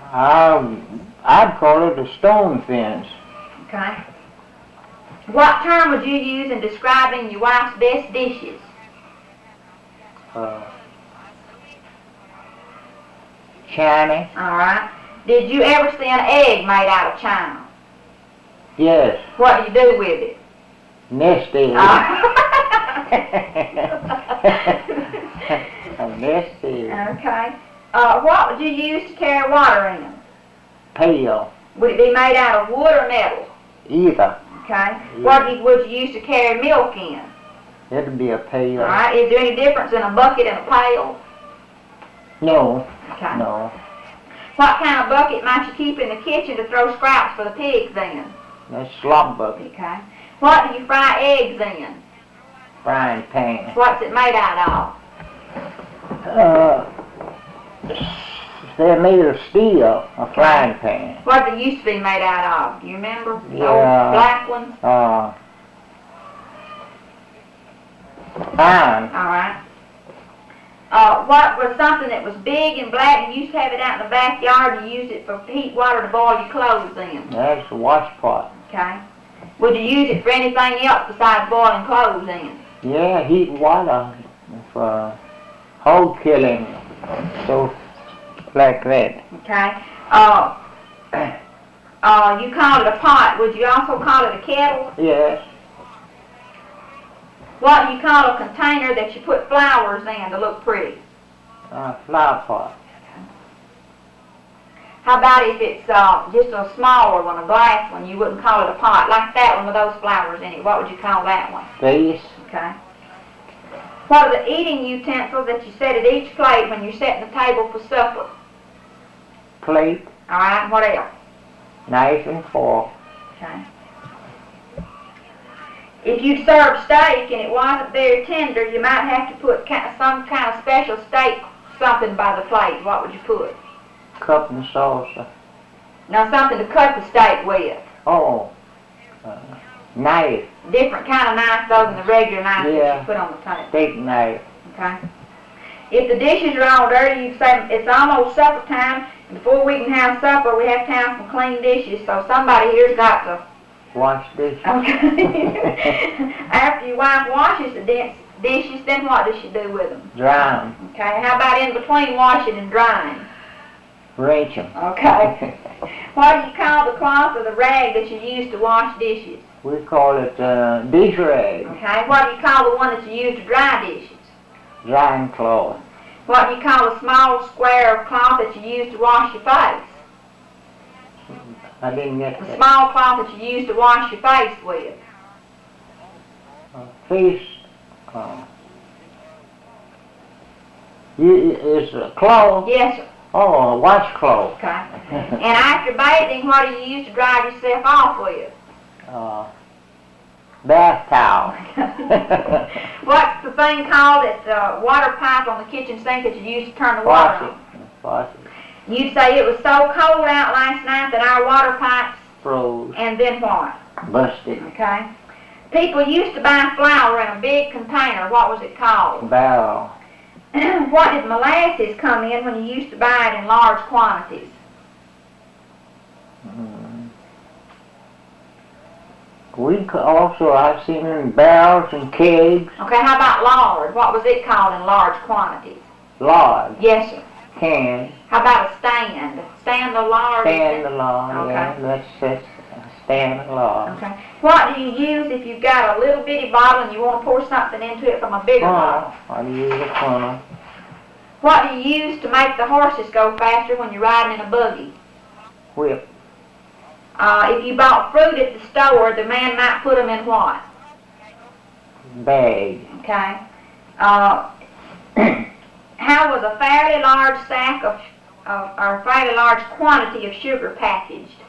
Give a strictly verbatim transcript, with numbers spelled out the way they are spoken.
Um, I'd call it a stone fence. Okay. What term would you use in describing your wife's best dishes? Uh, China? All right. Did you ever see an egg made out of china? Yes. What do you do with it? Nest egg. Uh, A nest egg. okay. Uh, what would you use to carry water in? Pail. Would it be made out of wood or metal? Either. Okay. What do you, would you use to carry milk in? It'd be a pail. All right. Is there any difference in a bucket and a pail? No. Okay. No. What kind of bucket might you keep in the kitchen to throw scraps for the pigs in? That's slop bucket. Okay. What do you fry eggs in? Frying pan. What's it made out of? Uh, they're made of steel, a frying pan. What did it used to be made out of? Do you remember? The Yeah. old black ones? Uh, iron. All right. Uh, what was something that was big and black and you used to have it out in the backyard and you used it for heat water to boil your clothes in? That's a wash pot. Okay. Would you use it for anything else besides boiling clothes in? Yeah, heat water for hog killing, so like that. Okay. Uh, uh, you call it a pot. Would you also call it a kettle? Yes. What do you call a container that you put flowers in to look pretty? Uh, flower pot. How about if it's uh, just a smaller one, a glass one, you wouldn't call it a pot, like that one with those flowers in it. What would you call that one? Vase. Okay. What are the eating utensils that you set at each plate when you're setting the table for supper? Plate. All right, what else? Knife and fork. Okay. If you served steak and it wasn't very tender, you might have to put some kind of special steak something by the plate. What would you put? Cup and saucer. Now something to cut the steak with. Oh. Uh, knife. Different kind of knife though than the regular knife Yeah. that you put on the table. Steak knife. Okay. If the dishes are all dirty, you say it's almost supper time. Before we can have supper, we have to have some clean dishes. So somebody here's got to. Wash dishes. Okay. After your wife washes the di- dishes, then what does she do with them? Dry 'em. Okay. How about in between washing and drying? Rinse 'em. Okay. What do you call the cloth or the rag that you use to wash dishes? We call it uh, dish rag. Okay. What do you call the one that you use to dry dishes? Drying cloth. What do you call a small square of cloth that you use to wash your face? I didn't get The that. small cloth that you use to wash your face with. Uh, face. Uh, you, it's a cloth. Yes, sir. Oh, a washcloth. Okay. And after bathing, what do you use to dry yourself off with? Uh, bath towel. What's the thing called at the water pipe on the kitchen sink that you use to turn the water Faucet. on? Faucet. You'd say it was so cold out last night that our water pipes, Froze. and then what? Busted. Okay. People used to buy flour in a big container. What was it called? Barrel. What did molasses come in when you used to buy it in large quantities? Mm. We could also, I've seen it in barrels and kegs. Okay, how about lard? What was it called in large quantities? Lard. Yes, sir. Can. How about a stand? Stand of lard? Stand the lard. Okay. Yeah, that's, that's a stand the lard. Okay. What do you use if you've got a little bitty bottle and you want to pour something into it from a bigger bottle? Funnel. I use a funnel. What do you use to make the horses go faster when you're riding in a buggy? Whip. Uh, if you bought fruit at the store, the man might put them in what? Bag. Okay. Uh, how was a fairly large sack of, of or a fairly large quantity of sugar packaged?